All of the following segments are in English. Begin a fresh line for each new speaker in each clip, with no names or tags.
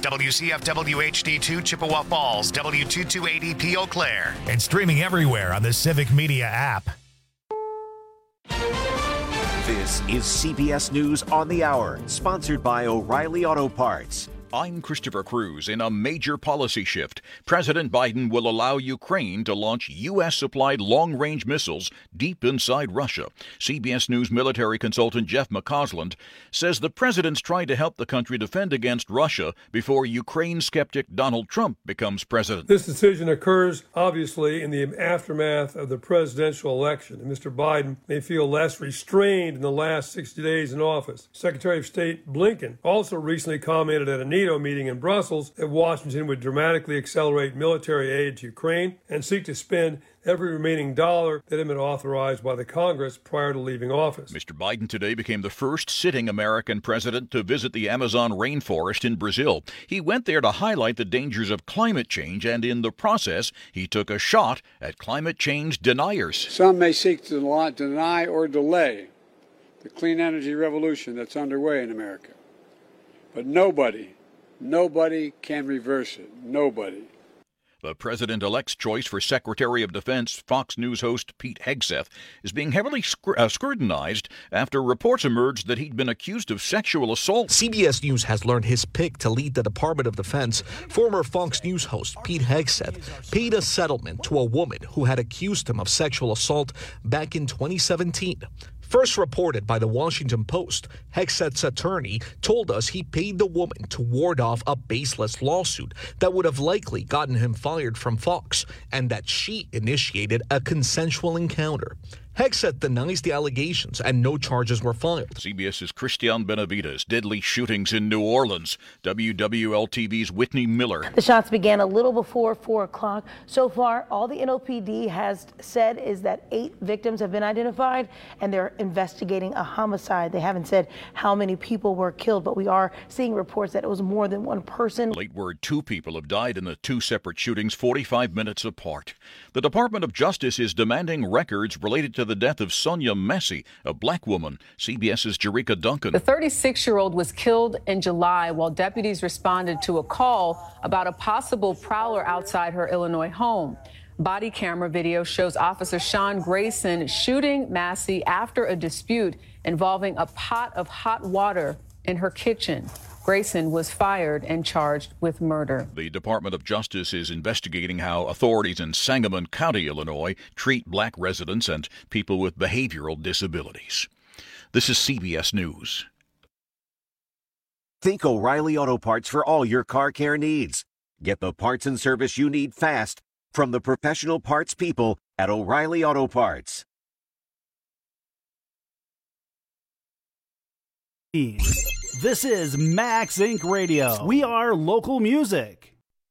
WCFW HD2 Chippewa Falls, W228EP Eau Claire.
And streaming everywhere on the Civic Media app.
This is CBS News on the Hour, sponsored by O'Reilly Auto Parts.
I'm Christopher Cruz. In a major policy shift, President Biden will allow Ukraine to launch U.S.-supplied long-range missiles deep inside Russia. CBS News military consultant Jeff McCausland says the president's trying to help the country defend against Russia before Ukraine skeptic Donald Trump becomes president.
This decision occurs, obviously, in the aftermath of the presidential election. And Mr. Biden may feel less restrained in the last 60 days in office. Secretary of State Blinken also recently commented at a NATO meeting in Brussels that Washington would dramatically accelerate military aid to Ukraine and seek to spend every remaining dollar that had been authorized by the Congress prior to leaving office.
Mr. Biden today became the first sitting American president to visit the Amazon rainforest in Brazil. He went there to highlight the dangers of climate change, and in the process, he took a shot at climate change deniers.
Some may seek to deny or delay the clean energy revolution that's underway in America. But nobody can reverse it. Nobody.
The president-elect's choice for Secretary of Defense, Fox News host Pete Hegseth, is being heavily scrutinized after reports emerged that he'd been accused of sexual assault.
CBS News has learned his pick to lead the Department of Defense. Former Fox News host Pete Hegseth paid a settlement to a woman who had accused him of sexual assault back in 2017. First reported by the Washington Post, Hegseth's attorney told us he paid the woman to ward off a baseless lawsuit that would have likely gotten him fired from Fox, and that she initiated a consensual encounter. Hegseth denies the allegations and no charges were filed.
CBS's Christian Benavides, deadly shootings in New Orleans. WWL-TV's Whitney Miller.
The shots began a little before 4 o'clock. So far, all the NOPD has said is that 8 victims have been identified and they're investigating a homicide. They haven't said how many people were killed, but we are seeing reports that it was more than one person.
Late word, 2 people have died in the 2 separate shootings 45 minutes apart. The Department of Justice is demanding records related to the death of Sonia Massey, a black woman. CBS's Jerika Duncan.
The 36-year-old was killed in July while deputies responded to a call about a possible prowler outside her Illinois home. Body camera video shows Officer Sean Grayson shooting Massey after a dispute involving a pot of hot water in her kitchen. Grayson was fired and charged with murder.
The Department of Justice is investigating how authorities in Sangamon County, Illinois, treat black residents and people with behavioral disabilities. This is CBS News.
Think O'Reilly Auto Parts for all your car care needs. Get the parts and service you need fast from the professional parts people at O'Reilly Auto Parts.
This is Max Inc. Radio. We are local music.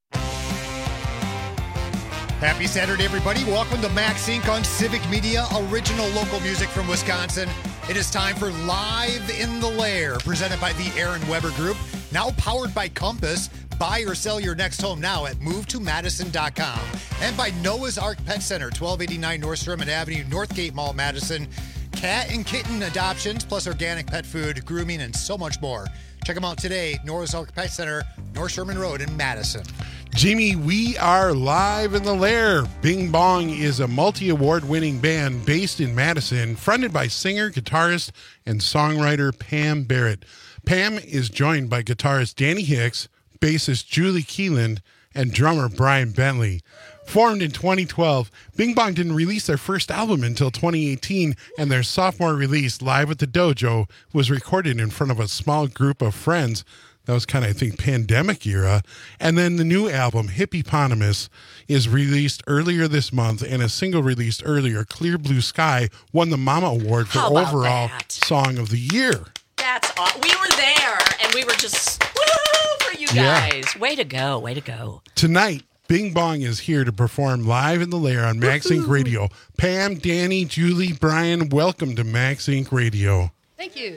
Happy Saturday, everybody. Welcome to Max Inc. on Civic Media, original local music from Wisconsin. It is time for Live in the Lair, presented by the Aaron Weber Group, now powered by Compass. Buy or sell your next home now at movetomadison.com. And by Noah's Ark Pet Center, 1289 North Sherman Avenue, Northgate Mall, Madison. Cat and kitten adoptions, plus organic pet food, grooming, and so much more. Check them out today, Noah's Ark Pet Center, North Sherman Road in Madison.
Jimmy, we are live in the lair. Bing Bong is a multi-award-winning band based in Madison, fronted by singer, guitarist, and songwriter Pam Barrett. Pam is joined by guitarist Danny Hicks, bassist Julie Keeland, and drummer Brian Bentley. Formed in 2012, Bing Bong didn't release their first album until 2018, and their sophomore release, Live at the Dojo, was recorded in front of a small group of friends. That was kind of, I think, pandemic era. And then the new album, Hippieponymous, is released earlier this month, and a single released earlier, Clear Blue Sky, won the Mama Award for overall Song of the Year.
That's awesome. We were there, and we were just, woo for you guys. Yeah. Way to go, way to go.
Tonight, Bing Bong is here to perform live in the lair on Max Inc. Radio. Pam, Danny, Julie, Brian, welcome to Max Inc. Radio.
Thank you.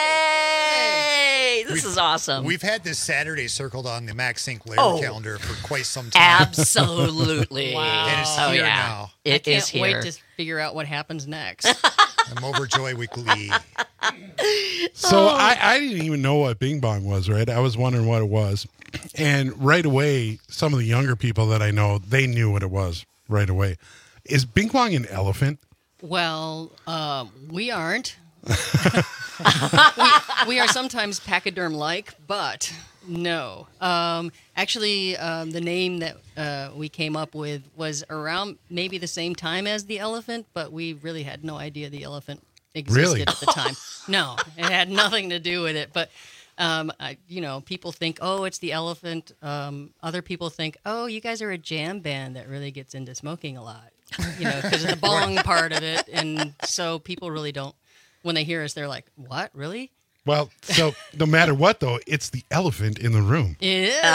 Yay! This is awesome.
We've had this Saturday circled on the Max Inc. Lair calendar for quite some time.
Absolutely.
Wow.
And it's here now.
It is here.
I can't wait to figure out what happens next.
I'm overjoyed with glee.
So I didn't even know what Bing Bong was, right? I was wondering what it was. And right away, some of the younger people that I know, they knew what it was right away. Is Bing Bong an elephant?
Well, we aren't. we are sometimes pachyderm-like, but no. Actually, the name that we came up with was around maybe the same time as the elephant, but we really had no idea the elephant existed at the time. No, it had nothing to do with it. But, people think, oh, it's the elephant. Other people think, oh, you guys are a jam band that really gets into smoking a lot, because of the bong part of it. And so people really don't, when they hear us, they're like, what, really?
Well, so no matter what, though, it's the elephant in the room.
It is.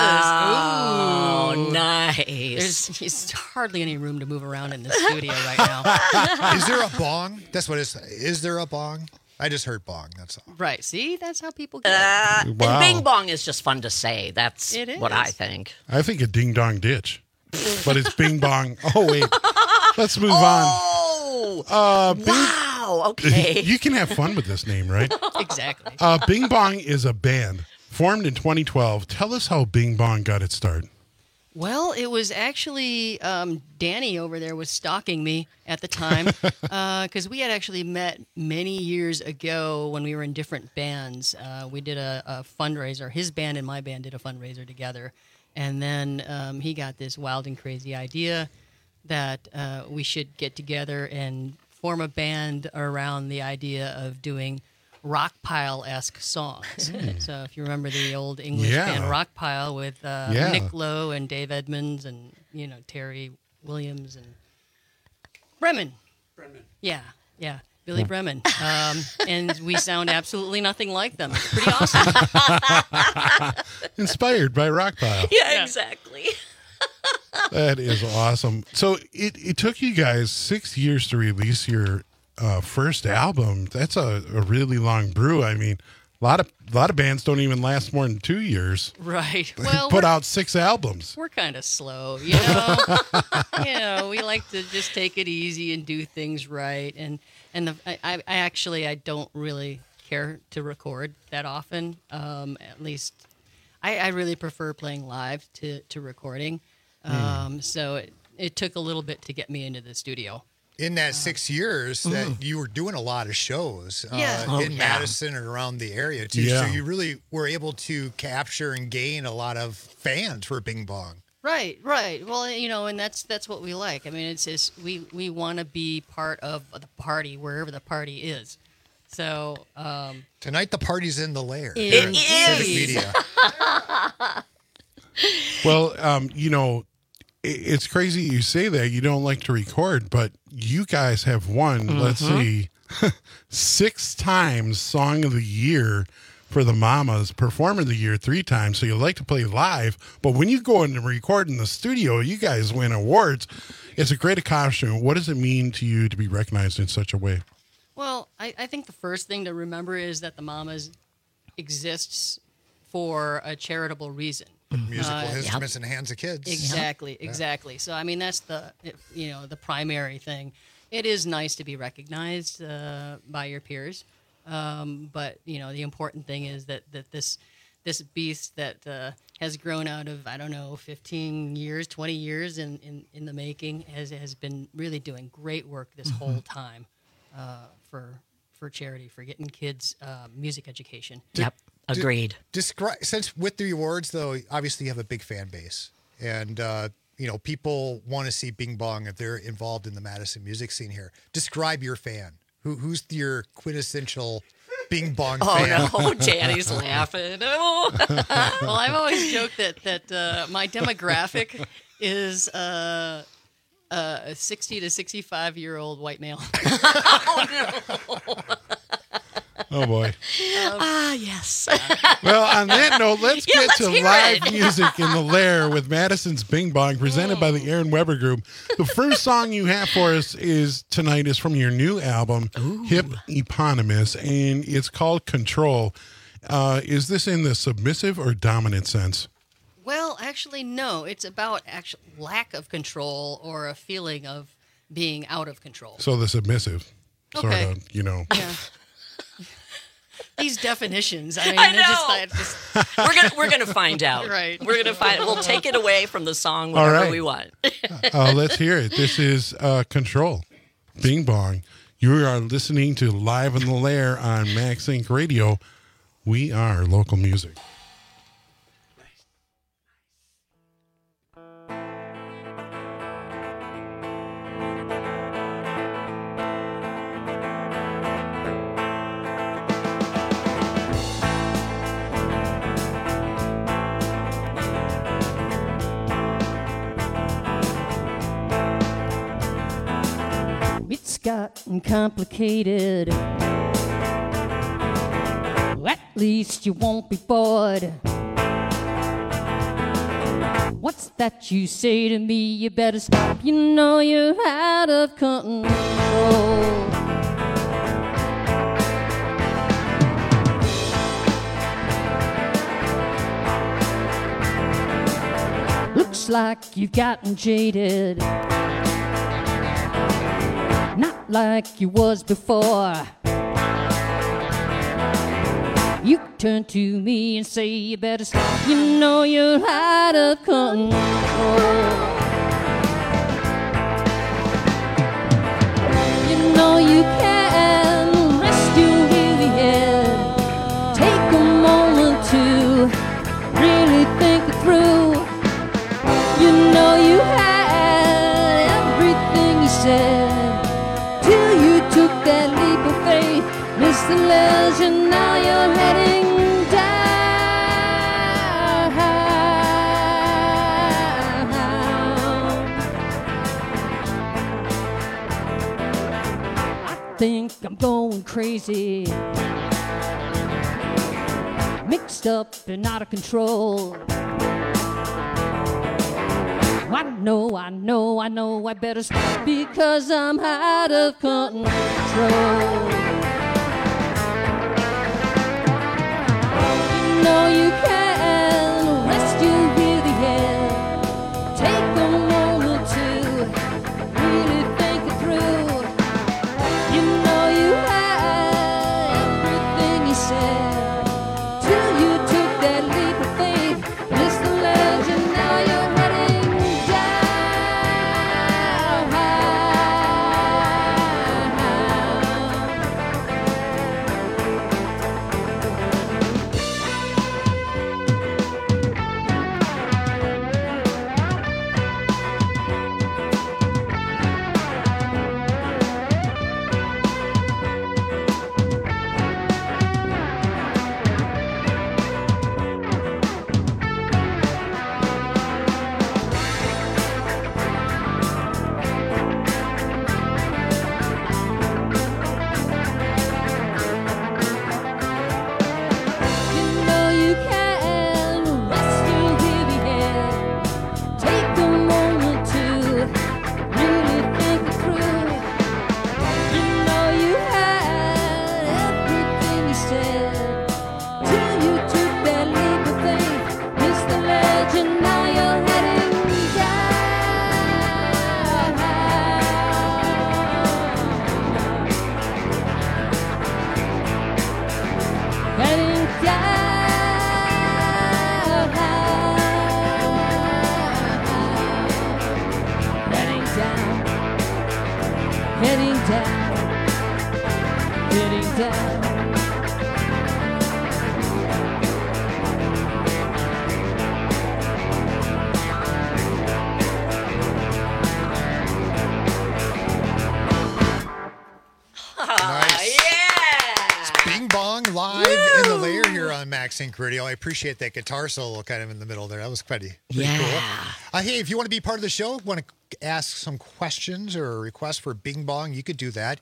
Oh,
Ooh.
nice.
There's hardly any room to move around in the studio right now.
Is there a bong? That's what it's. Is there a bong? I just heard bong. That's all.
Right. See, that's how people get
And Bing Bong is just fun to say. That's what I think.
I think a ding dong ditch, but it's Bing Bong. Oh wait, let's move on.
Wow. Okay.
You can have fun with this name, right?
Exactly.
Bing Bong is a band formed in 2012. Tell us how Bing Bong got its start.
Well, it was actually Danny over there was stalking me at the time because we had actually met many years ago when we were in different bands. We did a fundraiser. His band and my band did a fundraiser together. And then he got this wild and crazy idea that we should get together and form a band around the idea of doing Rockpile-esque songs. So if you remember the old English band Rockpile with Nick Lowe and Dave Edmunds and Terry Williams and Bremen. Yeah. Billy Bremen. And we sound absolutely nothing like them. It's pretty awesome.
Inspired by Rockpile.
Yeah, exactly.
That is awesome. So it took you guys 6 years to release your first album. That's a really long brew. I mean, a lot of bands don't even last more than 2 years.
Right. Well,
put out 6 albums.
We're kind of slow, we like to just take it easy and do things right. And I don't really care to record that often. At least I really prefer playing live to recording. So it took a little bit to get me into the studio.
In that 6 years that you were doing a lot of shows in Madison and around the area too.
Yeah.
So you really were able to capture and gain a lot of fans for Bing Bong.
Right. Well, and that's what we like. I mean, it's we want to be part of the party wherever the party is. So
tonight the party's in the lair.
It is.
Civic Media.
Well, it's crazy you say that. You don't like to record, but you guys have won, let's see, 6 times Song of the Year for the Mamas, Performer of the Year 3 times. So you like to play live, but when you go in and record in the studio, you guys win awards. It's a great accomplishment. What does it mean to you to be recognized in such a way?
Well, I think the first thing to remember is that the Mamas exists for a charitable reason.
Musical instruments in the hands of kids.
Exactly. So I mean, that's the primary thing. It is nice to be recognized by your peers, but the important thing is that this beast that has grown out of 15 years, 20 years in the making has been really doing great work this whole time for charity, for getting kids music education.
Yep. Agreed.
Describe, since with the awards, though, obviously you have a big fan base, and people want to see Bing Bong if they're involved in the Madison music scene here. Describe your fan. Who's your quintessential Bing Bong fan?
Oh no, Janny's laughing. Oh.
Well, I've always joked that my demographic is a 60 to 65-year-old white male.
Oh no.
Oh, boy.
Yes.
Well, on that note, let's get to live music in the lair with Madison's Bing Bong, presented by the Aaron Weber Group. The first song you have for us tonight is from your new album, Hip Eponymous, and it's called Control. Is this in the submissive or dominant sense?
Well, actually, no. It's about lack of control or a feeling of being out of control.
So the submissive. sort of, you know.
Yeah. These definitions. I mean,
I know. We're gonna find out.
Right.
We're gonna find. We'll take it away from the song whenever we want.
Let's hear it. This is Control. Bing Bong. You are listening to Live in the Lair on Max Inc. Radio. We are local music.
It's gotten complicated. At least you won't be bored. What's that you say to me? You better stop. You know you're out of control. Looks like you've gotten jaded. Not like you was before. You turn to me and say you better stop. You know you're out of control. You know you can rest your weary head. Take a moment to really think it through. You know you had everything you said till you took that leap of faith. Missed the legend, now you're heading down. I think I'm going crazy, mixed up and out of control. I know, I better stop because I'm out of control. You know you can rest your weary head. Take a moment to really think it through. You know you had everything you said till you took that leap of faith. Missed the legend, now you're heading
Sync Radio. I appreciate that guitar solo kind of in the middle there. That was pretty cool. Hey, if you want to be part of the show, want to ask some questions or a request for Bing Bong, you could do that.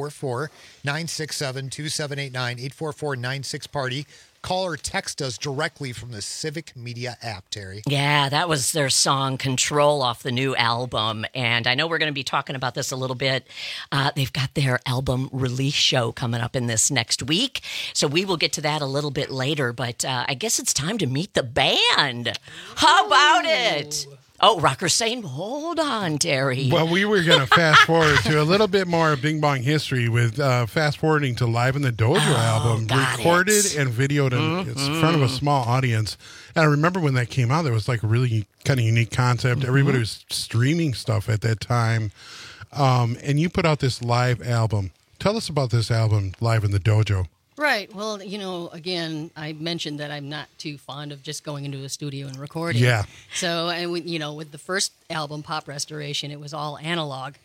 844-967-2789, 844-96-PARTY. Call or text us directly from the Civic Media app, Terry.
Yeah, that was their song Control off the new album. And I know we're going to be talking about this a little bit. They've got their album release show coming up in this next week. So we will get to that a little bit later. But I guess it's time to meet the band. How about it? Oh, Rocker Sane, hold on, Terry.
Well, we were going to fast forward to a little bit more of Bing Bong history with fast forwarding to Live in the Dojo album, recorded and videoed in front of a small audience. And I remember when that came out, there was like a really kind of unique concept. Everybody was streaming stuff at that time. And you put out this live album. Tell us about this album, Live in the Dojo.
Right. Well, again, I mentioned that I'm not too fond of just going into a studio and recording.
Yeah.
So, and with the first album, Pop Restoration, it was all analog.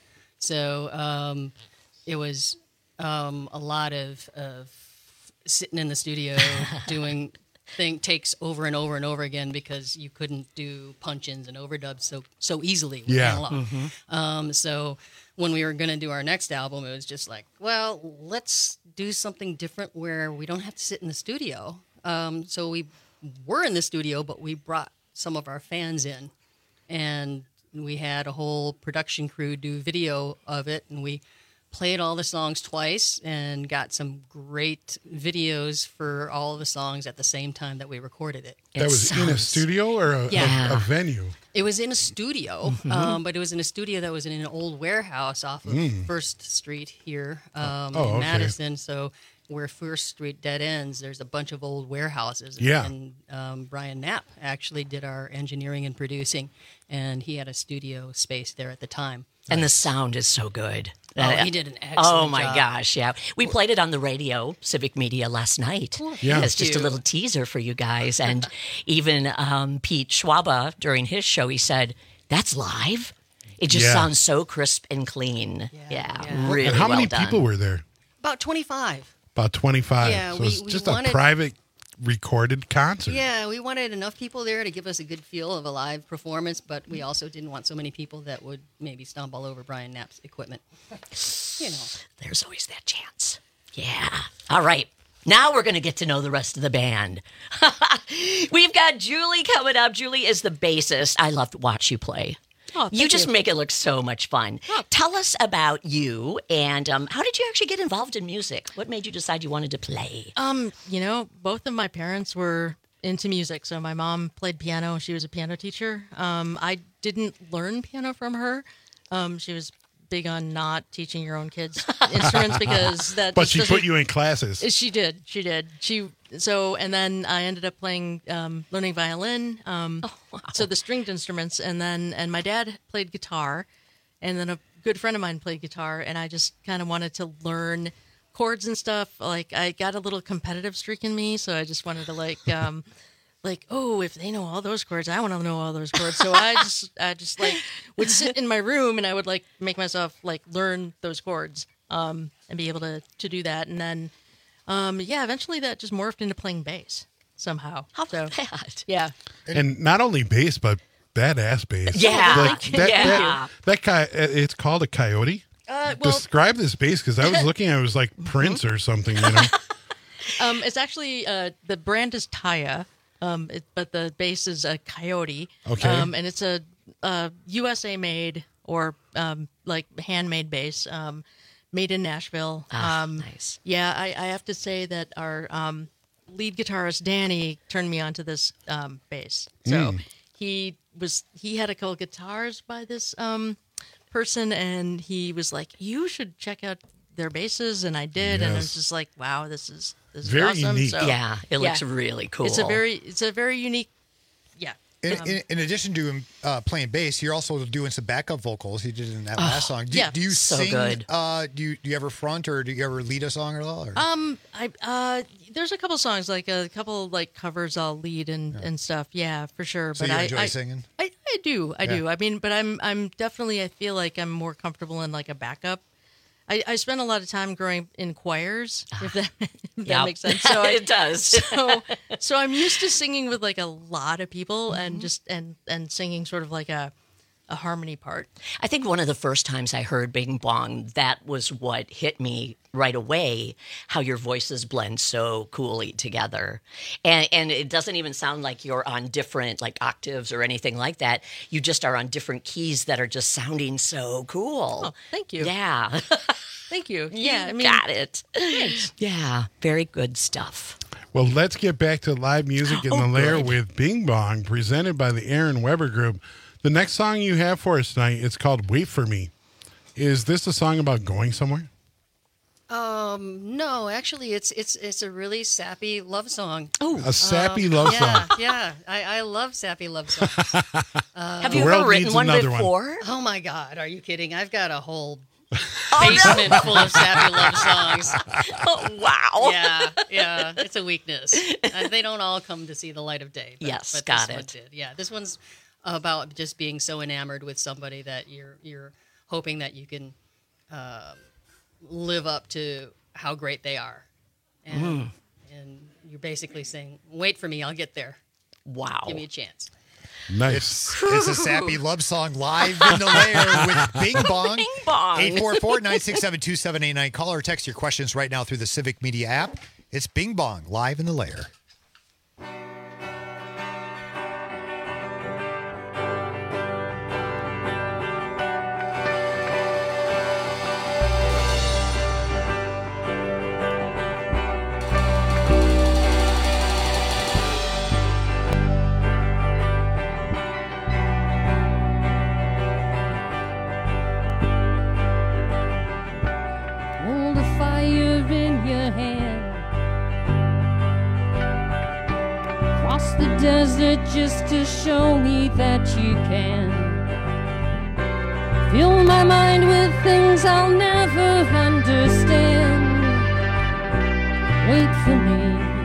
So it was a lot of sitting in the studio doing takes over and over and over again because you couldn't do punch-ins and overdubs so easily with analog. So when we were going to do our next album, it was just like, well, let's do something different where we don't have to sit in the studio. So we were in the studio, but we brought some of our fans in, and we had a whole production crew do video of it, and we played all the songs twice and got some great videos for all of the songs at the same time that we recorded it.
That was in a studio or a venue?
It was in a studio, but it was in a studio that was in an old warehouse off of First Street here in Madison. So where First Street dead ends, there's a bunch of old warehouses.
Yeah.
And Brian Knapp actually did our engineering and producing, and he had a studio space there at the time.
And the sound is so good.
Oh, he did an excellent
Oh, my
job.
gosh, yeah. We played it on the radio, Civic Media, last night.
Yeah.
As just a little teaser for you guys. And even Pete Schwaba, during his show, he said, that's live? It just sounds so crisp and clean. Yeah, really
And how many
well done.
people were there?
About 25.
About 25.
Yeah,
so it's just a private recorded concert.
Yeah, we wanted enough people there to give us a good feel of a live performance, but we also didn't want so many people that would maybe stumble over Brian Knapp's equipment.
There's always that chance. Yeah. All right. Now we're going to get to know the rest of the band. We've got Julie coming up. Julie is the bassist. I love to watch you play.
Oh,
You just make it look so much fun. Tell us about you, and how did you actually get involved in music? What made you decide you wanted to play?
Both of my parents were into music. So my mom played piano. She was a piano teacher. I didn't learn piano from her. She was big on not teaching your own kids instruments because that.
But she put you in classes.
She did. And then I ended up playing, learning violin. So the stringed instruments, and my dad played guitar, and then a good friend of mine played guitar, and I just kind of wanted to learn chords and stuff. Like I got a little competitive streak in me, so I just wanted to if they know all those chords, I want to know all those chords. So I just would sit in my room and I would make myself learn those chords and be able to do that. And then, eventually that just morphed into playing bass somehow.
How about that?
Yeah.
And not only bass, but badass bass.
Yeah.
That guy, it's called a Coyote. Describe this bass, because I was looking at it was like Prince or something,
It's actually, the brand is Taya. But the bass is a Coyote.
Okay.
And it's a USA made or handmade bass, made in Nashville.
Nice.
Yeah, I have to say that our lead guitarist Danny turned me onto this bass. So he had a couple guitars by this person, and he was like, "You should check out their basses," and I did, and I was just like, "Wow, this is
very
awesome."
unique.
So,
Yeah, it looks really cool.
It's a very unique. Yeah.
In addition to playing bass, you're also doing some backup vocals. You did in that last song. Do you
so
sing?
Good.
Do you ever front, or do you ever lead a song at all? Or?
There's a couple songs, a couple covers I'll lead and stuff. Yeah, for sure.
So
but
you enjoy singing?
I do. I do. I mean, but I'm definitely. I feel like I'm more comfortable in a backup. I spent a lot of time growing in choirs, if that makes sense. So
it does.
So I'm used to singing with a lot of people and just and singing sort of a harmony part.
I think one of the first times I heard Bing Bong, that was what hit me right away, how your voices blend so coolly together. And it doesn't even sound like you're on different octaves or anything like that. You just are on different keys that are just sounding so cool.
Oh, thank you.
Yeah.
Thank you.
Yeah, got it.
Thanks.
Yeah, very good stuff.
Well, let's get back to live music in the lair with Bing Bong, presented by the Aaron Weber Group. The next song you have for us tonight, it's called Wait For Me. Is this a song about going somewhere?
No, actually, it's a really sappy love song.
Oh, a sappy love song.
Yeah, I love sappy love songs.
Have you ever written one before?
Oh my God, are you kidding? I've got a whole basement full of sappy love songs.
Oh, wow.
Yeah, it's a weakness. They don't all come to see the light of day. But
got
this one did. Yeah, this one's about just being so enamored with somebody that you're hoping that you can live up to how great they are, and you're basically saying, "Wait for me, I'll get there."
Wow,
give me a chance.
Nice.
It's a sappy love song live in the lair with Bing Bong.
Bing Bong.
844-967-2789. Call or text your questions right now through the Civic Media app. It's Bing Bong live in the lair.
Hold a fire in your hand. Cross the desert just to show me that you can. Fill my mind with things I'll never understand. Wait for me.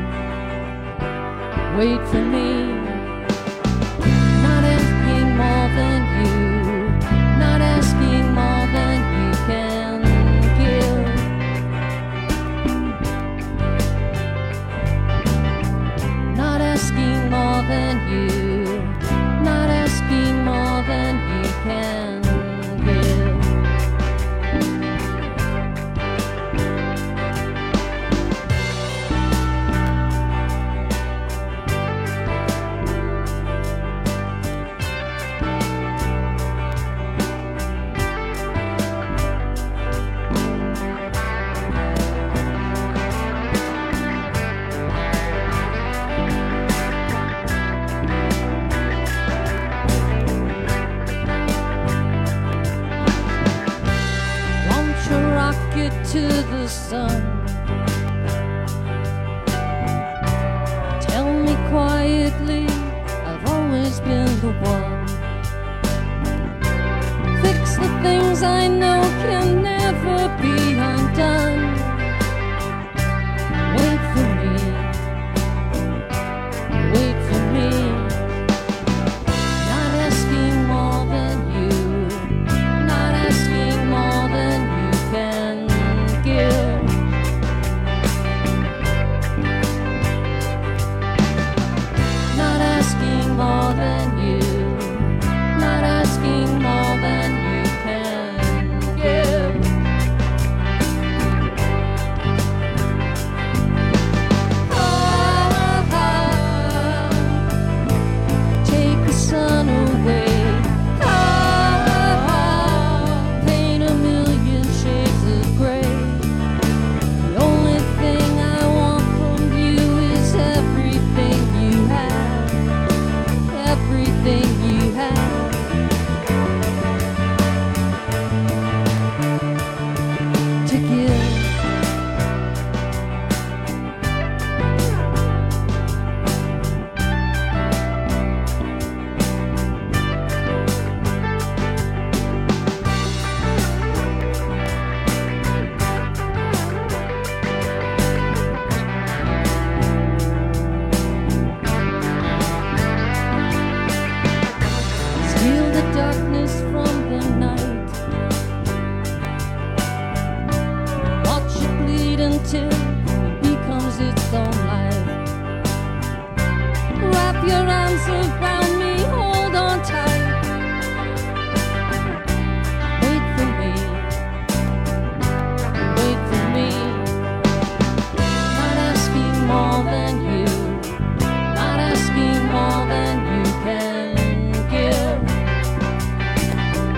Wait for me. Not asking more than you. Not asking more than you can give. Not asking more than you. Not asking more than you can give. Launch a rocket to the sun. Tell me quietly, I've always been the one. Fix the things I know can never be undone. Wait for me. Wait for me. Not asking more than you. Not asking more than you can give. Not asking more than you. Not asking more than you can give. Take the sun away. Paint a million shades of gray. The only thing I want from you is everything you have. Everything you have. To give. Steal the darkness from the night. Watch it bleed until it becomes its own life. Wrap your arms around me, hold on tight. Wait for me. Wait for me. Not asking more than you. Not asking more than you can give.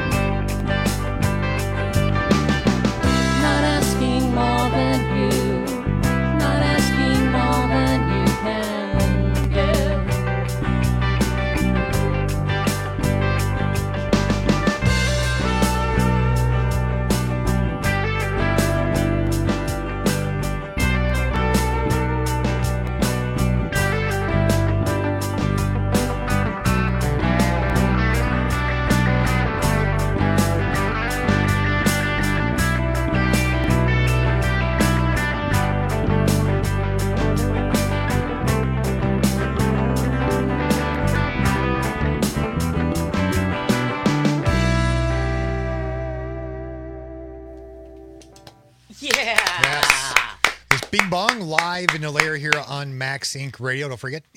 Bing Bong live in the lair here on Max Inc. Radio. Don't forget,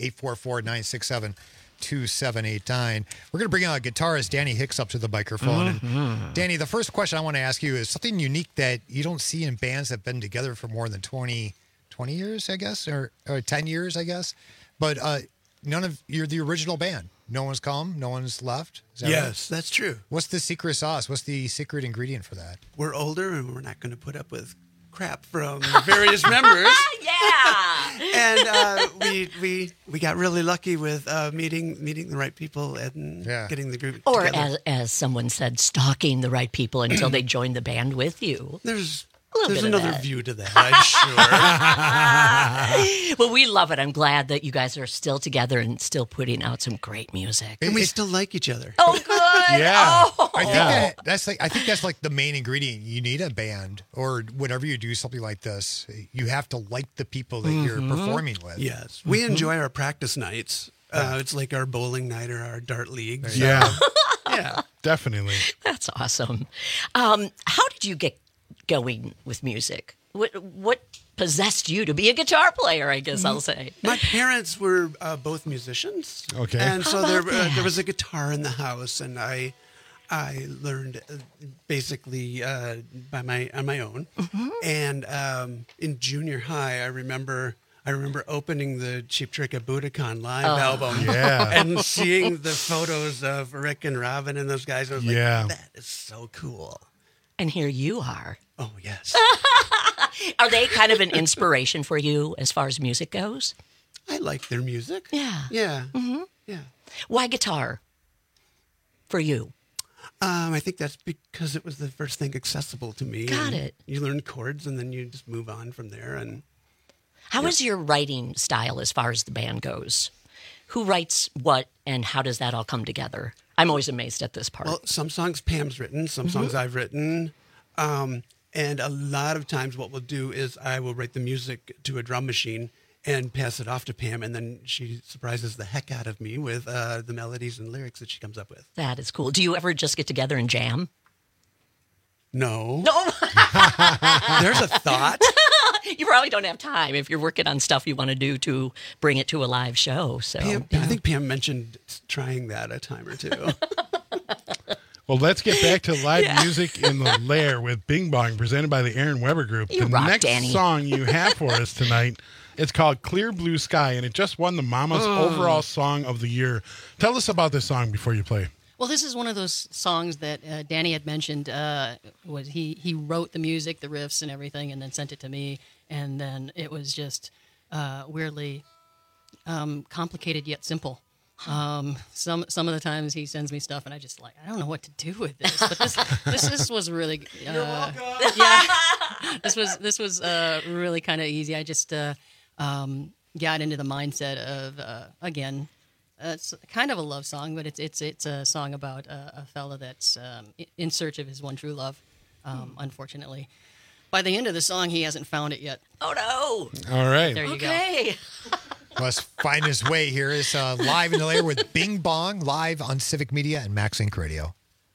844-967-2789. We're going to bring guitarist Danny Hicks up to the microphone. And Danny, the first question I want to ask you is something unique that you don't see in bands that have been together for more than 20 years, I guess, or 10 years, I guess. But you're the original band. No one's come, no one's left. Is that
Yes,
right?
that's true.
What's the secret sauce? What's the secret ingredient for that?
We're older and we're not going to put up with crap from various members. And we got really lucky with meeting the right people and getting the group
Or
together.
as someone said, stalking the right people until they join the band with you.
There's
bit of
another
that.
view to that, I'm sure.
Well, we love it. I'm glad that you guys are still together and still putting out some great music.
And we still like each other.
Oh, good.
Yeah.
Oh.
I think that's like the main ingredient. You need a band, or whenever you do something like this, you have to like the people that you're performing with.
Yes. We enjoy our practice nights. It's like our bowling night or our dart league. So,
Yeah.
yeah.
Definitely.
That's awesome. How did you get going with music? What possessed you to be a guitar player, I guess I'll say?
My parents were both musicians.
Okay.
And
How
so
about that?
there was a guitar in the house, and I learned basically on my own. And in junior high, I remember opening the Cheap Trick at Budokan live album and seeing the photos of Rick and Robin and those guys. I was like, that is so cool.
And here you are.
Oh, yes.
Are they kind of an inspiration for you as far as music goes?
I like their music.
Yeah.
Yeah.
Yeah. Why guitar for you?
I think that's because it was the first thing accessible to me.
Got
and
it.
You learn chords, and then you just move on from there. And
How is your writing style as far as the band goes? Who writes what, and how does that all come together? I'm always amazed at this part.
Well, some songs Pam's written, some songs I've written. And a lot of times what we'll do is I will write the music to a drum machine and pass it off to Pam, and then she surprises the heck out of me with the melodies and lyrics that she comes up with.
That is cool. Do you ever just get together and jam?
No.
No.
There's a thought.
You probably don't have time if you're working on stuff you want to do to bring it to a live show. So
I think Pam mentioned trying that a time or two.
Well, let's get back to live music in the lair with Bing Bong, presented by the Aaron Weber Group.
You
the
rock,
next
Danny.
song you have for us tonight, it's called Clear Blue Sky, and it just won the Mama's overall song of the year. Tell us about this song before you play.
Well, this is one of those songs that Danny had mentioned. Was he wrote the music, the riffs, and everything, and then sent it to me, and then it was just weirdly complicated yet simple. Some of the times he sends me stuff, and I just I don't know what to do with this. But this was really
You're welcome.
Yeah. This was really kind of easy. I just got into the mindset of again. It's kind of a love song, but it's a song about a fella that's in search of his one true love. Unfortunately, by the end of the song, he hasn't found it yet.
Oh no!
All right.
There you
Okay.
Must find his way here. It's live in the lair with Bing Bong, live on Civic Media and Max Inc. Radio.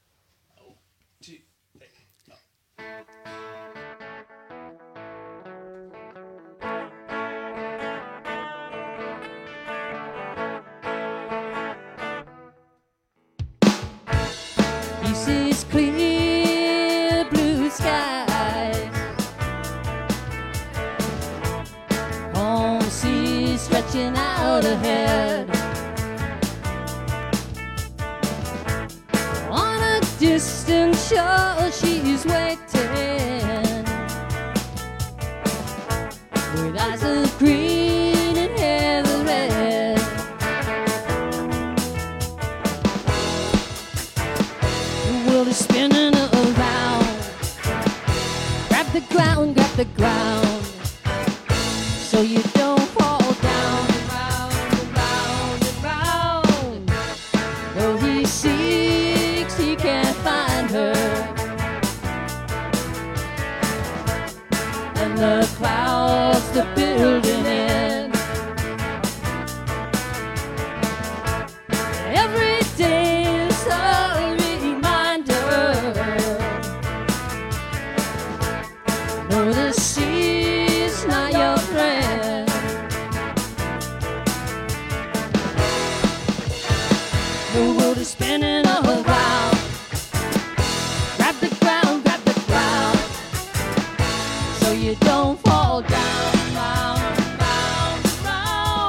He sees clear blue skies, calm seas stretching out ahead. On a distant shore she's waiting, with eyes of green and hair of red. The world is spinning around. Grab the ground, so you don't fall down and round and round and round. Though he seeks, he can't find her, and the clouds they're building in. Every day is a reminder. No, the sea's not your spinning around. Grab the ground, so you don't fall down, round, round, round.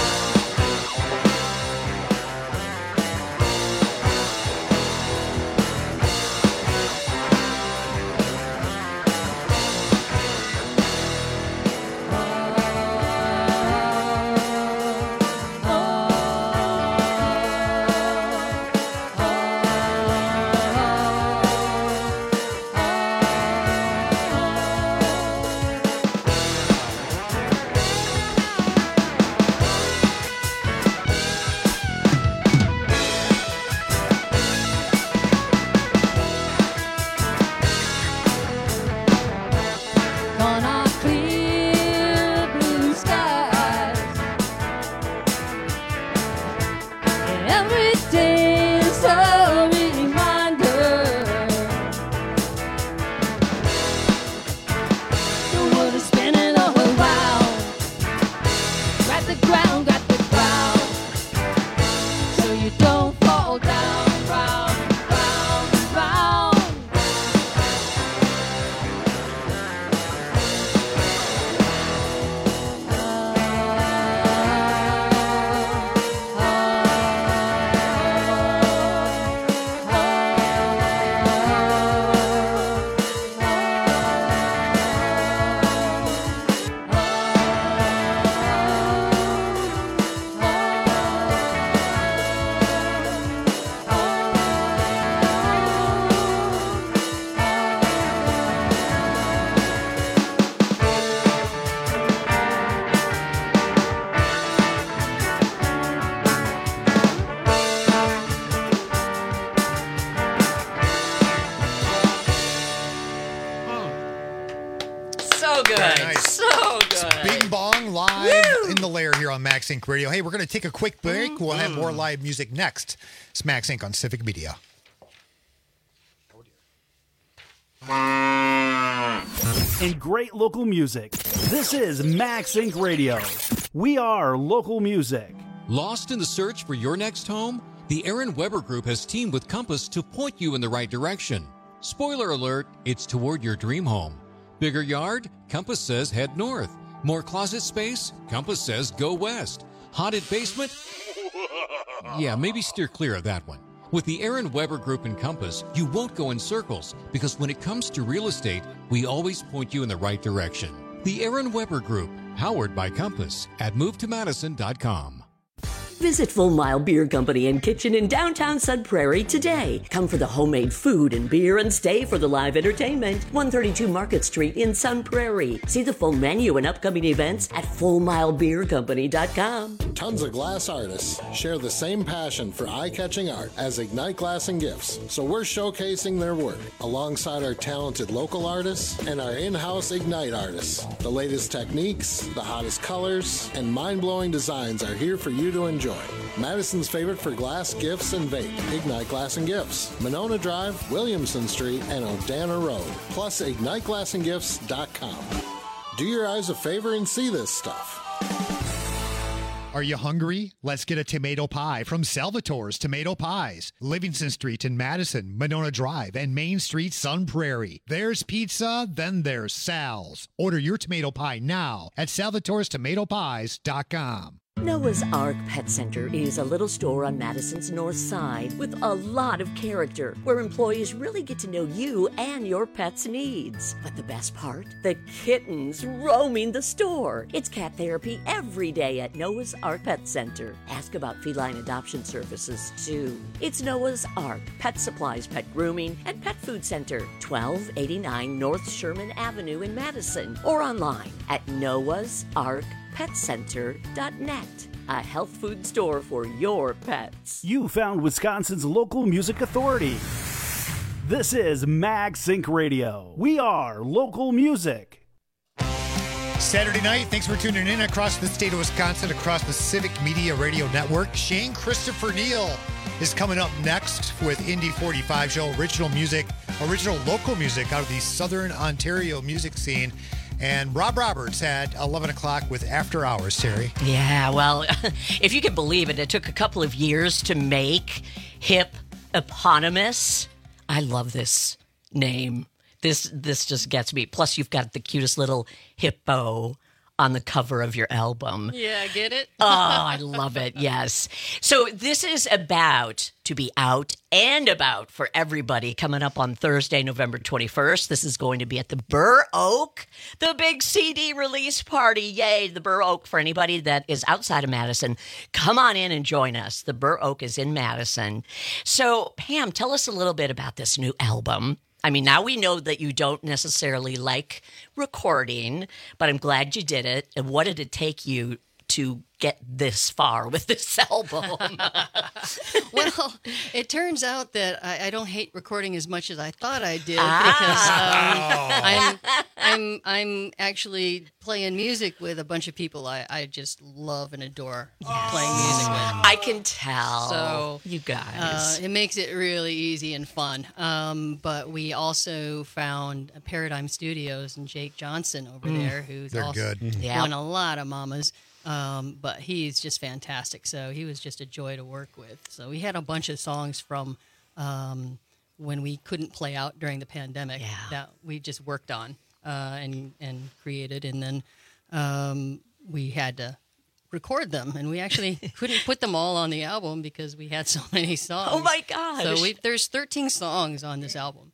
On our clear blue skies, every day's a reminder. The world is spinning around. Grab the ground, so you don't fall down, round, round, round.
So good.
Very nice.
So good.
It's Bing Bong live in the lair here on Max Inc. Radio. Hey, we're going to take a quick break. We'll have more live music next. It's Max Inc. on Civic Media.
And great local music. This is Max Inc. Radio. We are local music.
Lost in the search for your next home? The Aaron Weber Group has teamed with Compass to point you in the right direction. Spoiler alert, it's toward your dream home. Bigger yard? Compass says head north. More closet space? Compass says go west. Haunted basement? Yeah, maybe steer clear of that one. With the Aaron Weber Group and Compass, you won't go in circles because when it comes to real estate, we always point you in the right direction. The Aaron Weber Group, powered by Compass at movetomadison.com.
Visit Full Mile Beer Company and Kitchen in downtown Sun Prairie today. Come for the homemade food and beer and stay for the live entertainment. 132 Market Street in Sun Prairie. See the full menu and upcoming events at FullMileBeerCompany.com.
Tons of glass artists share the same passion for eye-catching art as Ignite Glass and Gifts, so we're showcasing their work alongside our talented local artists and our in-house Ignite artists. The latest techniques, the hottest colors, and mind-blowing designs are here for you to enjoy. Madison's favorite for glass, gifts, and vape, Ignite Glass and Gifts. Monona Drive, Williamson Street, and Odana Road. Plus, IgniteGlassandGifts.com. Do your eyes a favor and see this stuff.
Are you hungry? Let's get a tomato pie from Salvatore's Tomato Pies. Livingston Street in Madison, Monona Drive, and Main Street, Sun Prairie. There's pizza, then there's Sal's. Order your tomato pie now at Salvatore'sTomatoPies.com.
Noah's Ark Pet Center is a little store on Madison's north side with a lot of character where employees really get to know you and your pet's needs. But the best part? The kittens roaming the store. It's cat therapy every day at Noah's Ark Pet Center. Ask about feline adoption services too. It's Noah's Ark Pet Supplies, Pet Grooming, and Pet Food Center, 1289 North Sherman Avenue in Madison, or online at noahsarkpetcenter.net. A health food store for your pets.
You found Wisconsin's local music authority. This is Max Inc. Radio. We are local music.
Saturday night, thanks for tuning in across the state of Wisconsin, across the Civic Media Radio Network. Shane Christopher Neal is coming up next with Indy 45 show, original local music out of the Southern Ontario music scene. And Rob Roberts at 11 o'clock with After Hours, Terry.
Yeah, well, if you can believe it, it took a couple of years to make. Hip Eponymous. I love this name. This just gets me. Plus, you've got the cutest little hippo on the cover of your album.
Yeah, get it?
Oh, I love it. Yes. So this is about to be out and about for everybody coming up on Thursday, November 21st. This is going to be at the Burr Oak, the big CD release party. Yay, the Burr Oak. For anybody that is outside of Madison, come on in and join us. The Burr Oak is in Madison. So, Pam, tell us a little bit about this new album. I mean, now we know that you don't necessarily like recording, but I'm glad you did it. And what did it take you to get this far with this album?
Well, it turns out that I don't hate recording as much as I thought I did because I'm actually playing music with a bunch of people I just love and adore playing music with.
I can tell.
So
you guys,
it makes it really easy and fun. But we also found Paradigm Studios and Jake Johnson over there, who's
They're
also
good.
won a lot of mamas. But he's just fantastic. So he was just a joy to work with. So we had a bunch of songs from when we couldn't play out during the pandemic that we just worked on and created. And then we had to record them. And we actually couldn't put them all on the album because we had so many songs.
Oh, my gosh.
So there's 13 songs on this album.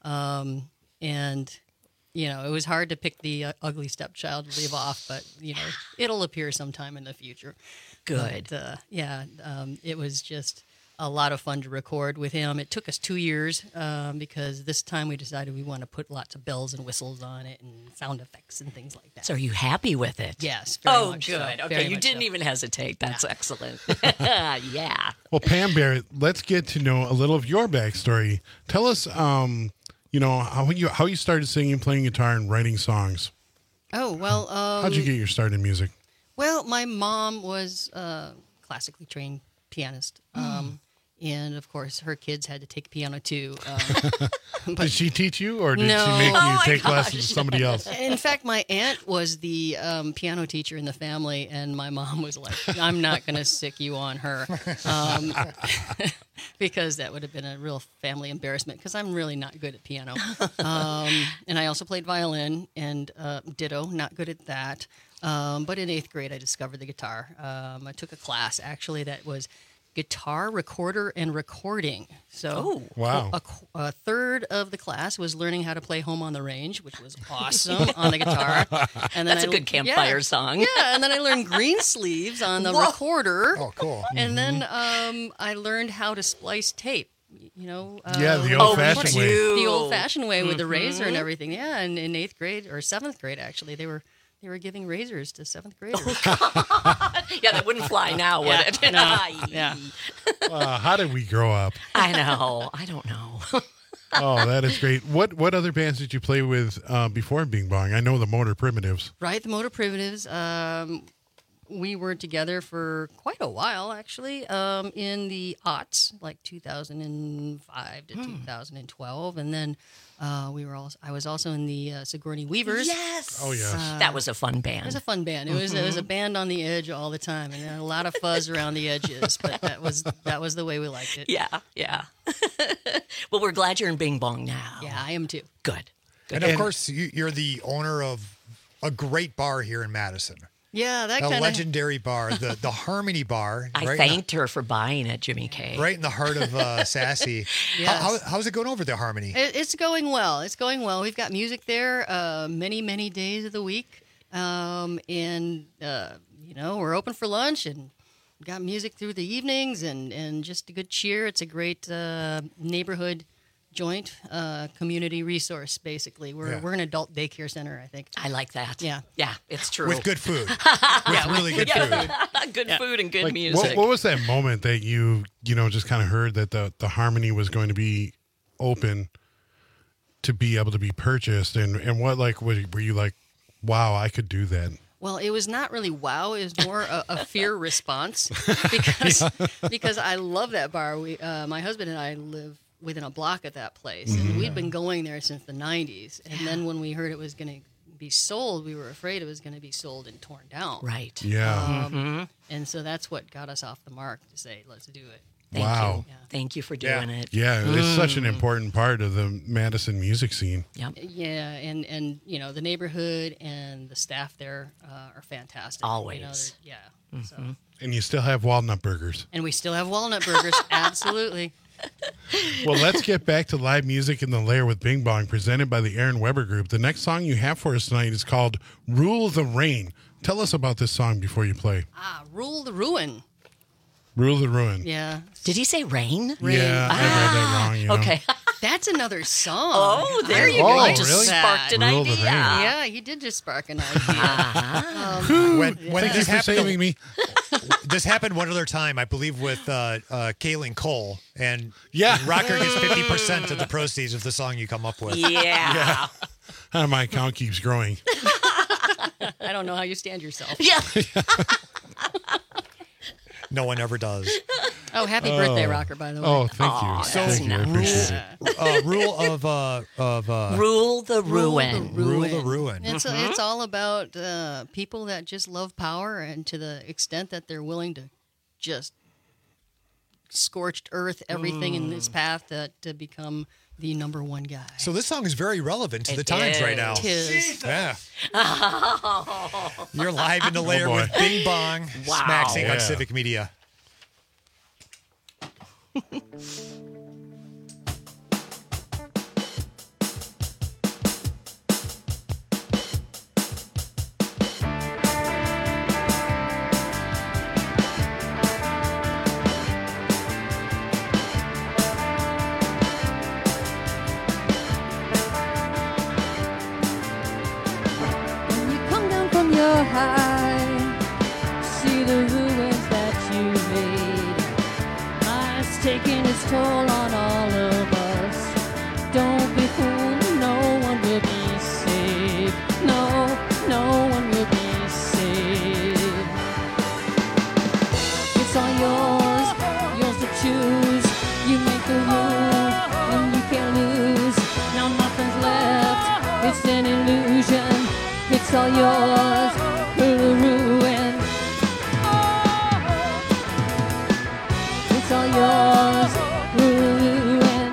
And... You know, it was hard to pick the ugly stepchild to leave off, but, you know, it'll appear sometime in the future.
Good.
But, it was just a lot of fun to record with him. It took us 2 years because this time we decided we want to put lots of bells and whistles on it and sound effects and things like that.
So are you happy with it?
Yes. Very much
good.
So.
Okay, you didn't even hesitate. That's excellent. Yeah.
Well, Pam Barrett, let's get to know a little of your backstory. Tell us, how you started singing, playing guitar, and writing songs.
Oh, well...
How'd you get your start in music?
Well, my mom was a classically trained pianist. And, of course, her kids had to take piano, too.
Did she teach you, or did
No.
she make you take
gosh.
lessons from somebody else?
In fact, my aunt was the piano teacher in the family, and my mom was like, I'm not going to sick you on her. Because that would have been a real family embarrassment, because I'm really not good at piano. And I also played violin, and ditto, not good at that. But in 8th grade, I discovered the guitar. I took a class, actually, that was guitar recorder and recording. So
wow.
A third of the class was learning how to play Home on the Range, which was awesome on the guitar. And then
That's a good campfire song.
Yeah, and then I learned green sleeves on the recorder.
Oh, cool.
And then I learned how to splice tape. You know,
the old-fashioned way.
The old-fashioned way with the razor and everything. Yeah, and in 8th grade or 7th grade, actually, they were giving razors to 7th graders.
Yeah, that wouldn't fly now, would it?
No. Yeah.
How did we grow up?
I know. I don't know.
Oh, that is great. What other bands did you play with before Bing Bong? I know the Motor Primitives.
Right, the Motor Primitives. We were together for quite a while, actually, in the aughts, like 2005 to 2012. And then I was also in the Sigourney Weavers.
Yes.
Oh, yes.
That was a fun band.
It was a fun band. It was a band on the edge all the time, and a lot of fuzz around the edges. But that was the way we liked it.
Yeah. Well, we're glad you're in Bing Bong now.
Yeah, I am too.
Good.
And of course, you're the owner of a great bar here in Madison.
Yeah, that
a
kind of
legendary bar, the Harmony Bar.
I thanked her for buying it, Jimmy K.
Right in the heart of Sassy.
Yes.
How's it going over there, Harmony?
It's going well. It's going well. We've got music there many, many days of the week. We're open for lunch and got music through the evenings and just a good cheer. It's a great neighborhood joint community resource, basically. We're an adult daycare center, I think.
I like that.
Yeah,
it's true.
With good food. With really good food.
Good food and good music.
What was that moment that you just kind of heard that the Harmony was going to be open to be able to be purchased, and what were you like, wow, I could do that?
Well, it was not really wow. It was more a fear response because I love that bar. My husband and I live within a block of that place, and we'd been going there since the 90s. And then when we heard it was going to be sold, we were afraid it was going to be sold and torn down.
Right.
Yeah.
And so that's what got us off the mark to say, let's do it.
Thank
Wow.
you. Thank you for doing it.
Yeah, it's such an important part of the Madison music scene.
Yep.
Yeah, and you know the neighborhood and the staff there are fantastic.
Always.
You know, yeah. So.
And you still have walnut burgers.
And we still have walnut burgers. Absolutely.
Well, let's get back to live music in the Lair with Bing Bong, presented by the Aaron Weber Group. The next song you have for us tonight is called Rule the Rain. Tell us about this song before you play.
Rule the Ruin.
Rule the Ruin.
Yeah.
Did he say rain?
Yeah, I read that wrong. You know.
Okay.
That's another song.
Oh, there you go. I just sparked an
Rule the
idea.
Rain.
Yeah, you did just spark an idea.
When
Thank you
this
for
happened,
saving me.
This happened one other time, I believe, with Kaylin Cole, and
Yeah.
Rocker gets 50% of the proceeds of the song you come up with.
Yeah.
My account keeps growing.
I don't know how you stand yourself.
Yeah.
No one ever does.
Oh, happy birthday, Rocker, by the way.
Oh, thank you.
So
Thank you. I appreciate it.
Rule of
Rule the ruin.
Rule the ruin.
It's all about people that just love power, and to the extent that they're willing to just scorched earth everything in its path to become the number one guy.
So this song is very relevant to the times right now.
It is.
Yeah. You're live in the Lair
boy.
with Bing Bong,
Wow.
Smack Sync on
Yeah.
Civic Media.
When you come down from your high, see the ruins that you made. Life's taking its toll on all of us. Don't be fooled, no one will be saved. No, no one will be saved. It's all yours, yours to choose. You make the rule, and you can't lose. Now nothing's left, it's an illusion. It's all yours, for the ruin. It's all yours, for the ruin.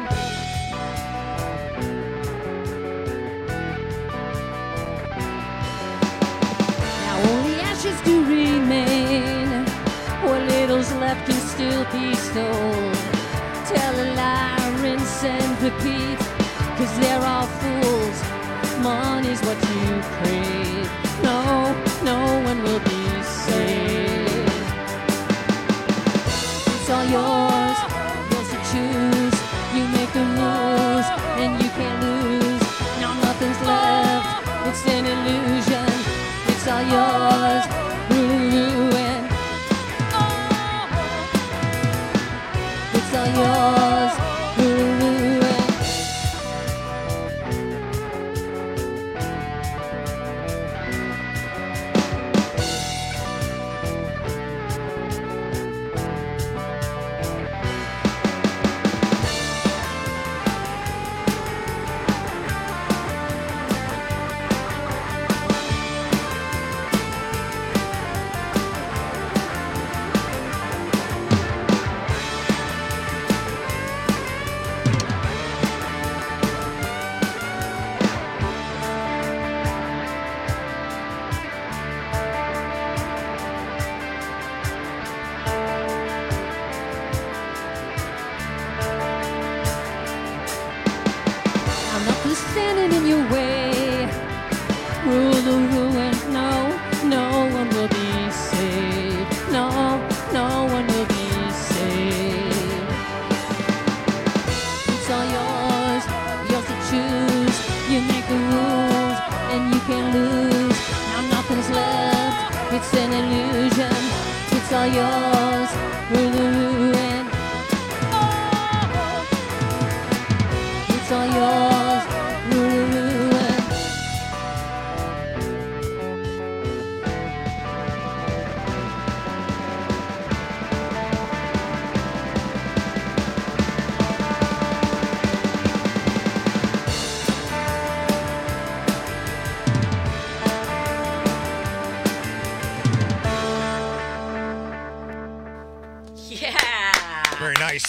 Now only ashes do remain. What little's left can still be stole. Tell a lie, rinse and repeat, 'cause they're all fools. Money's what you crave. No, no one will be saved. It's all yours, yours to choose. You make the rules, and you can't lose. Now nothing's left, it's an illusion. It's all yours, ruin. It's all yours, ruin. I'm not just standing in your way. Rule the ruin. No, no one will be saved. No, no one will be saved. It's all yours, yours to choose. You make the rules, and you can't lose. Now nothing's left, it's an illusion. It's all yours, rule the ruin. It's all yours, rule the ruin.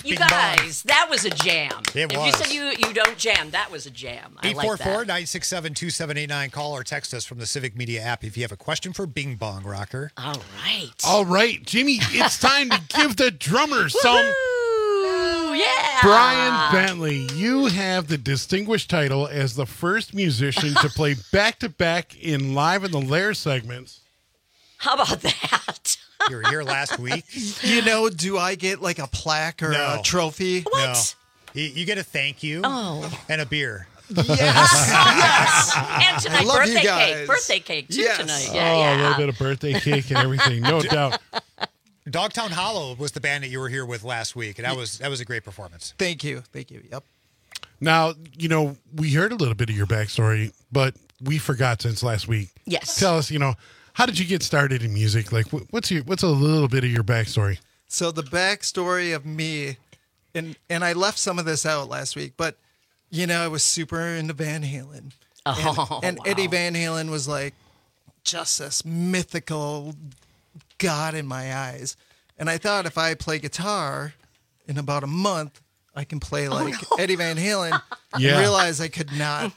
You guys, that was a jam.
It
If
was.
you said you don't jam, that was a jam. I like that.
844-967-2789. Call or text us from the Civic Media app if you have a question for Bing Bong Rocker.
All right.
All right, Jimmy, it's time to give the drummer some.
Ooh, yeah.
Brian Bentley, you have the distinguished title as the first musician to play back-to-back in Live in the Lair segments.
How about that?
You were here last week.
You know, do I get like a plaque or a trophy?
What?
No. You get a thank you and a beer.
Yes.
And tonight,
love
birthday
you guys.
cake. Birthday cake, too,
Yes.
tonight.
A
Yeah,
little bit of birthday cake and everything, no doubt.
Dogtown Hollow was the band that you were here with last week, and that was a great performance.
Thank you. Yep.
Now, you know, we heard a little bit of your backstory, but we forgot since last week.
Yes.
Tell us, you know, how did you get started in music? Like, what's a little bit of your backstory?
So the backstory of me, and I left some of this out last week, but you know, I was super into Van Halen. And Eddie Van Halen was like just this mythical god in my eyes. And I thought if I play guitar in about a month, I can play like Eddie Van Halen.
Yeah.
And realized I could not.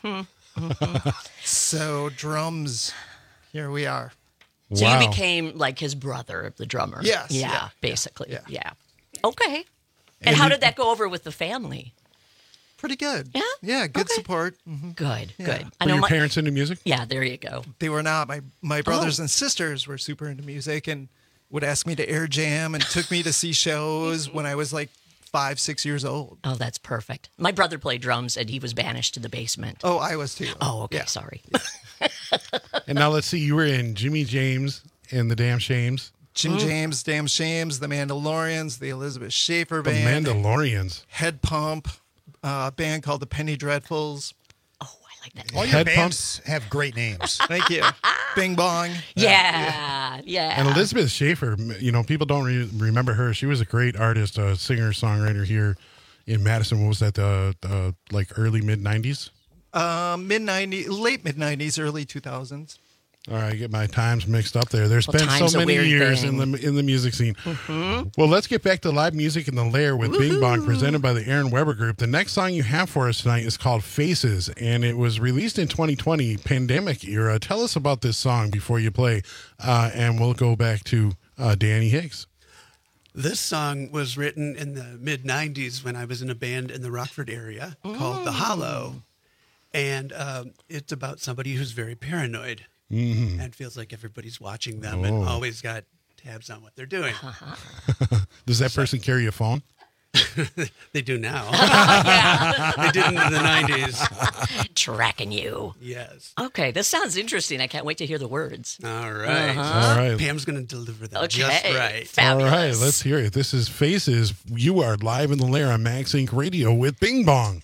So drums, here we are.
So you became like his brother, the drummer.
Yes.
Yeah, basically.
Yeah.
Yeah. Okay. And how did that go over with the family?
Pretty good.
Yeah?
Yeah, good support. Mm-hmm.
Good,
Yeah.
good.
Were your parents into music?
Yeah, there you go.
They were not. My brothers and sisters were super into music and would ask me to air jam and took me to see shows when I was like 5, 6 years old.
Oh, that's perfect. My brother played drums and he was banished to the basement.
Oh, I was too.
Oh, okay.
Yeah.
Sorry.
And now let's see, you were in Jimmy James and the Damn Shames.
Jim James, Damn Shames, The Mandalorians, the Elizabeth Schaefer
The
Band.
Mandalorians.
Head Pump, a band called the Penny Dreadfuls.
Oh, I like that.
All your bands have great names.
Thank you. Bing Bong.
Yeah.
And Elizabeth Schaefer, you know, people don't remember her. She was a great artist, singer, songwriter here in Madison. What was that, like early, mid-90s?
Mid-90s, late mid-90s, early 2000s.
All right, I get my times mixed up there. There's been
time's
so
a
many
weird
years
thing.
in the music scene.
Mm-hmm.
Well, let's get back to live music in the Lair with Bing Bong, presented by the Aaron Weber Group. The next song you have for us tonight is called Faces, and it was released in 2020, pandemic era. Tell us about this song before you play, and we'll go back to Danny Hicks.
This song was written in the mid-'90s when I was in a band in the Rockford area called The Hollow. And it's about somebody who's very paranoid and feels like everybody's watching them and always got tabs on what they're doing.
Does that person carry a phone?
They do now. They didn't in the 90s.
Tracking you.
Yes.
Okay, this sounds interesting. I can't wait to hear the words.
All right.
All right.
Pam's going to deliver that
Okay.
just right.
Fabulous.
All right, let's hear it. This is Faces. You are live in the Lair on Max Inc. Radio with Bing Bong.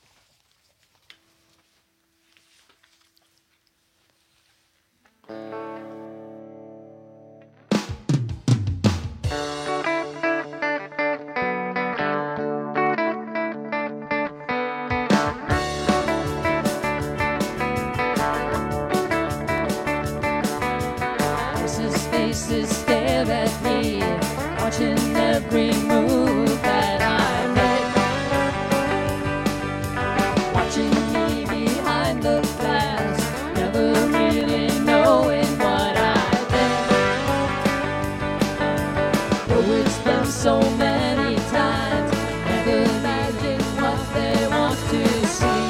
Faces stare at me, watching every move that I make. Watching me behind the glass, never really knowing what I think. Though it's been so many times, never imagine what they want to see.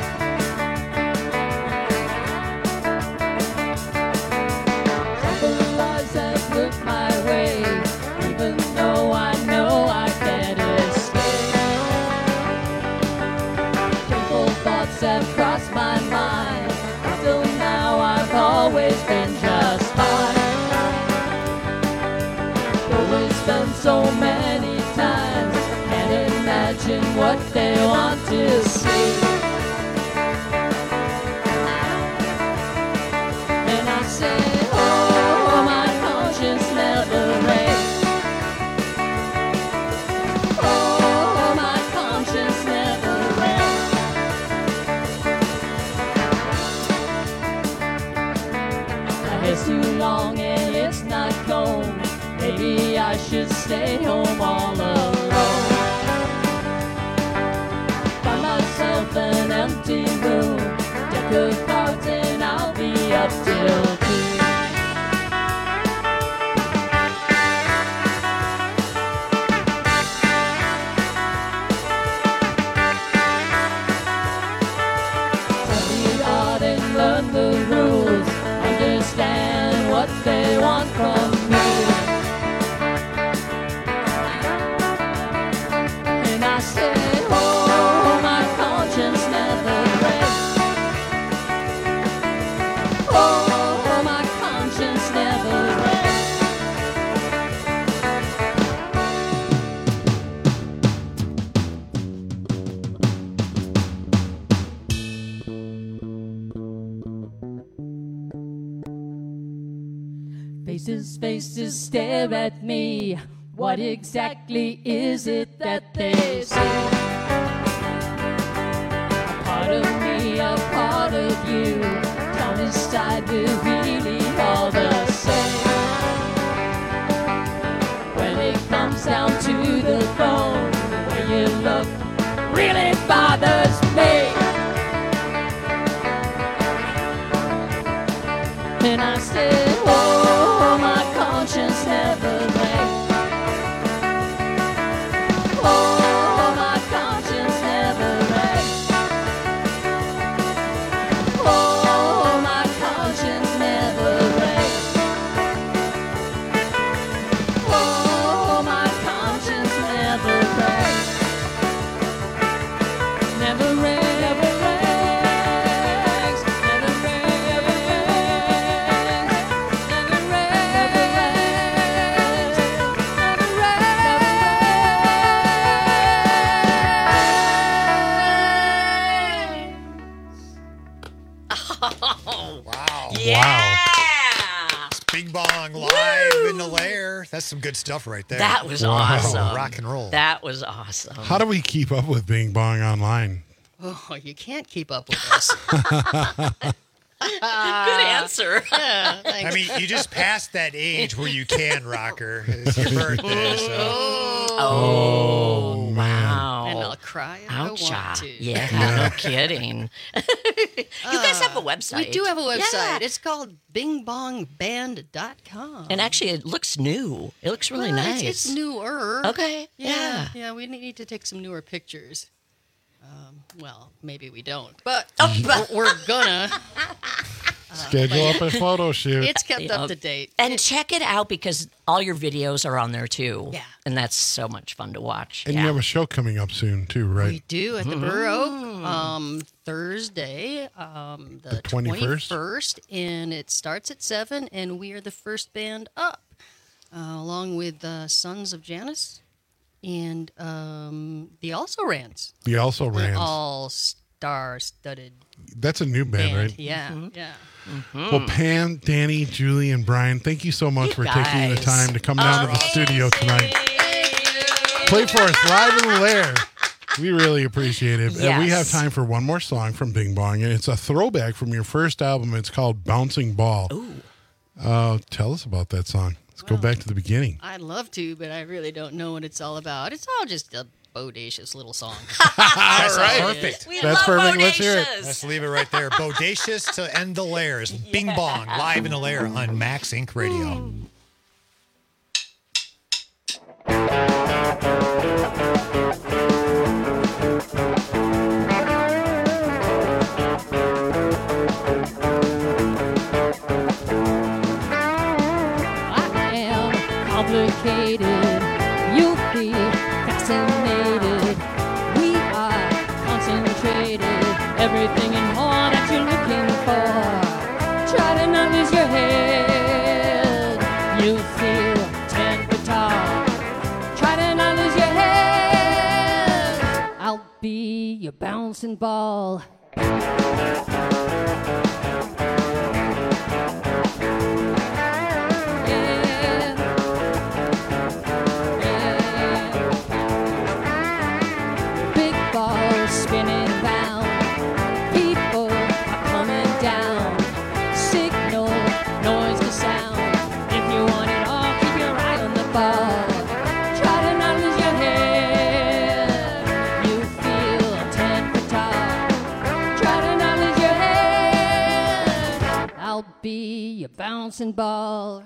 Look my way, even though I know I can't escape. Painful thoughts have crossed my mind. Till now I've always been just fine. Though it's been so many times, can't imagine what they want to see. And I say, oh, my conscience never reigns. Oh, my conscience never reigns. My hair's too long and it's not combed. Maybe I should stay home all alone. of cards and I'll be up till 2. Learn the rules, understand what they want from me. And I say, oh, my conscience never rests. Oh, my conscience never rests. Faces stare at me. What exactly is it that they see? A part of me, a part of you. Down inside we're really all the same. When it comes down to the bone, the way you look really bothers me. And I say, oh, my conscience never rests. Oh, my conscience never rests. Oh, my conscience never rests. Oh, my conscience never rests. Never rests.
Bing Bong live in the lair. That's some good stuff right there.
That was awesome.
Rock and roll.
That was awesome.
How do we keep up with Bing Bong online?
Oh, you can't keep up with us.
Good answer.
Yeah, thanks.
I mean, you just passed that age where you can, Rocker. It's your birthday, so.
Oh, wow.
And I'll cry if
Oucha.
I want to.
Yeah, no kidding. You guys have a website.
We do have a website.
Yeah.
It's called bingbongband.com.
And actually, it looks new. It looks really nice.
It's newer.
Okay.
Yeah. Yeah, we need to take some newer pictures. Well, maybe we don't, but we're gonna
schedule up a photo shoot.
It's kept up to date.
And check it out because all your videos are on there too.
Yeah.
And that's so much fun to watch.
And you have a show coming up soon too, right?
We do at the Burr Oak Thursday, the 21st, and it starts at 7, and we are the first band up, along with Sons of Janus. And the Also Rans.
The Also Rans.
All star-studded.
That's a new band, right?
Yeah, yeah.
Well, Pam, Danny, Julie, and Brian, thank you so much for taking the time to come down to the studio tonight. Play for us live in the lair. We really appreciate it.
Yes.
And we have time for one more song from Bing Bong, and it's a throwback from your first album. It's called Bouncing Ball.
Ooh.
Tell us about that song. Go back to the beginning.
I'd love to, but I really don't know what it's all about. It's all just a bodacious little song.
That's right. Perfect.
That's perfect. Let's hear it.
Let's leave it right there. Bodacious to end the lairs. Bing Bong live in the lair on Max Inc. Radio.
Complicated, you'll be fascinated. We are concentrated, everything and more that you're looking for. Try to not lose your head, you'll feel 10 foot tall. Try to not lose your head, I'll be your bouncing ball. Spinning round, people are coming down. Signal, noise to sound. If you want it all, keep your eye on the ball. Try to not lose your head. You feel 10 foot tall. Try to not lose your head. bouncing ball.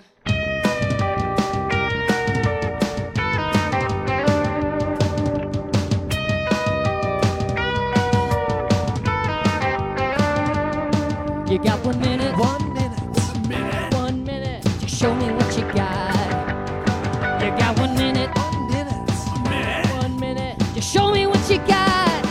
You got 1 minute. 1 minute. 1 minute. 1 minute to show me what you got. You got 1 minute. 1 minute. 1 minute. 1 minute to show me what you got.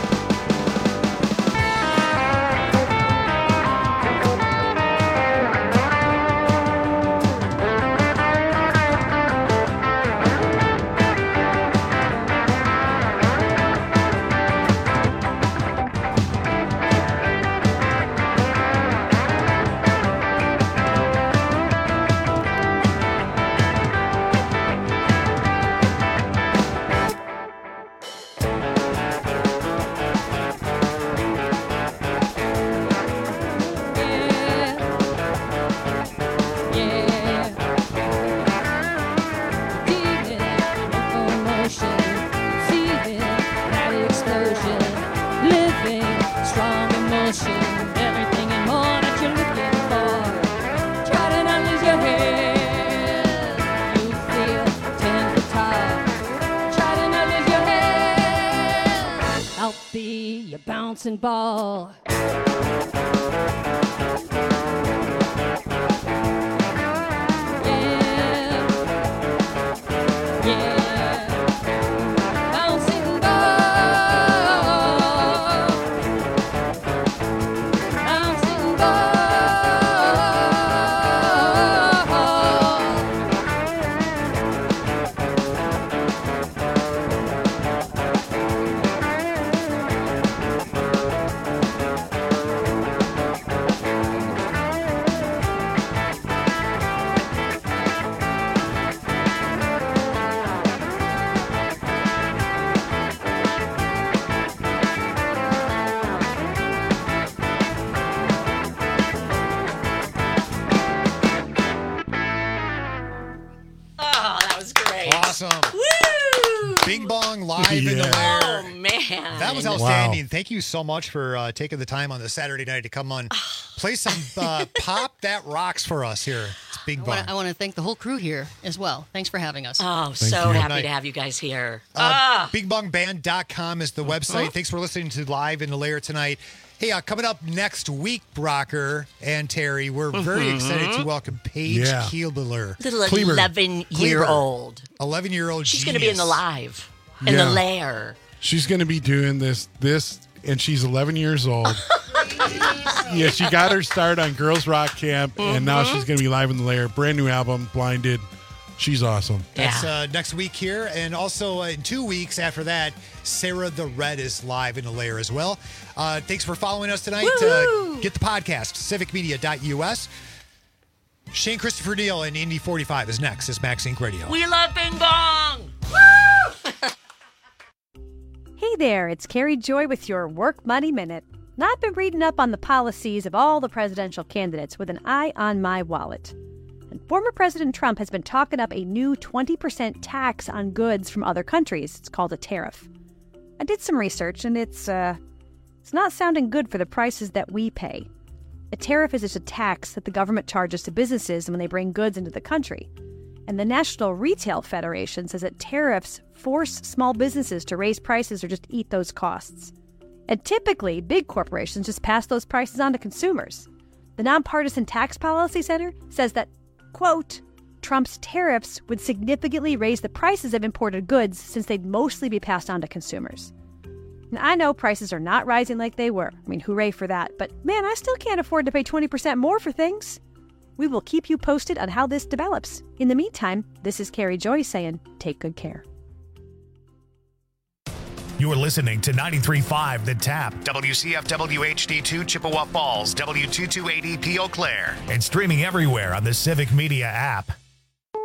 Bouncing ball.
Bing Bong live in the lair.
Oh, man.
That was outstanding. Wow. Thank you so much for taking the time on the Saturday night to come on. Play some Pop That Rocks for us here. It's Bing Bong.
I want to thank the whole crew here as well. Thanks for having us.
Oh, so happy to have you guys here.
BingBongBand.com is the website. Thanks for listening to Live in the Lair tonight. Hey, coming up next week, Brocker and Terry, we're very excited to welcome Paige Keebler.
Little 11-year-old.
11-year-old
She's going to be in the Live, in the Lair.
She's going to be doing this, and she's 11 years old. Yeah, she got her start on Girls Rock Camp, and now she's going to be live in the Lair. Brand new album, Blinded. She's awesome.
That's next week here. And also in 2 weeks after that, Sarah the Red is live in the Lair as well. Thanks for following us tonight. Get the podcast, civicmedia.us. Shane Christopher Neal and Indy 45 is next. It's Max Inc. Radio.
We love Bing Bong.
Woo! Hey there, it's Carrie Joy with your Work Money Minute. Now, I've been reading up on the policies of all the presidential candidates with an eye on my wallet. And former President Trump has been talking up a new 20% tax on goods from other countries. It's called a tariff. I did some research, and it's not sounding good for the prices that we pay. A tariff is just a tax that the government charges to businesses when they bring goods into the country. And the National Retail Federation says that tariffs force small businesses to raise prices or just eat those costs. And typically, big corporations just pass those prices on to consumers. The Nonpartisan Tax Policy Center says that, quote, Trump's tariffs would significantly raise the prices of imported goods since they'd mostly be passed on to consumers. And I know prices are not rising like they were. I mean, hooray for that. But man, I still can't afford to pay 20% more for things. We will keep you posted on how this develops. In the meantime, this is Carrie Joy saying, take good care.
You're listening to 93.5 The Tap, WCFW HD2 Chippewa Falls, W228EP Eau Claire, and streaming everywhere on the Civic Media app.